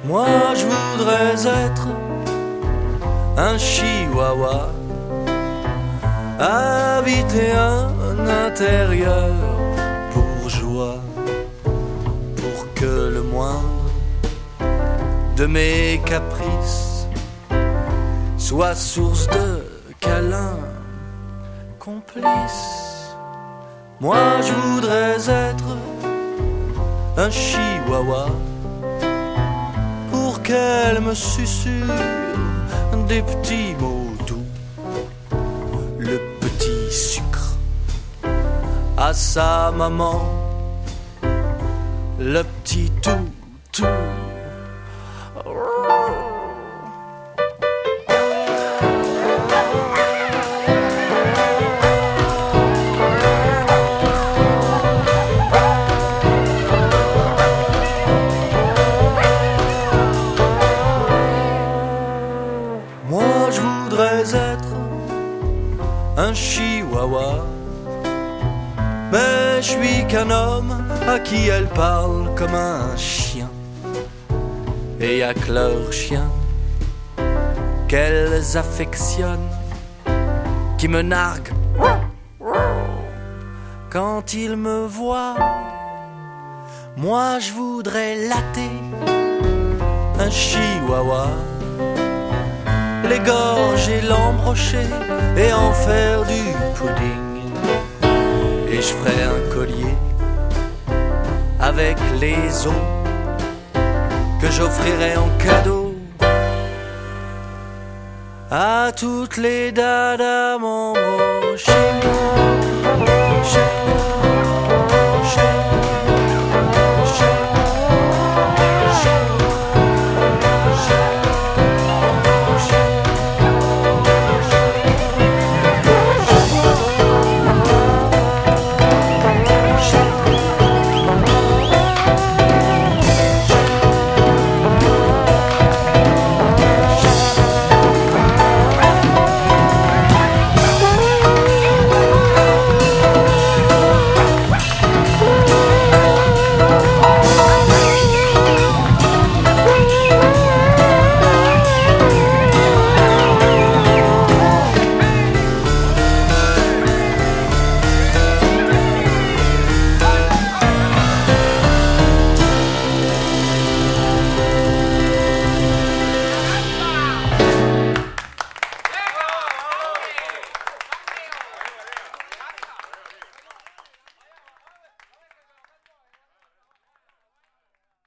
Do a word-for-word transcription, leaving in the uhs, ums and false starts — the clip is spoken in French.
Moi je voudrais être un chihuahua, habiter un intérieur bourgeois, pour que le moindre de mes caprices soit source de câlins complices. Moi je voudrais être un chihuahua pour qu'elle me susurre des petits mots doux, le petit sucre à sa maman, le petit tout tout. Un chihuahua, mais je suis qu'un homme à qui elle parle comme un chien, et y'a que leurs chiens qu'elles affectionnent, qui me narguent quand ils me voient. Moi je voudrais latter un chihuahua, l'égorger, l'embrocher et en faire du pudding. Et je ferai un collier avec les os que j'offrirai en cadeau à toutes les dadas m'embrochées.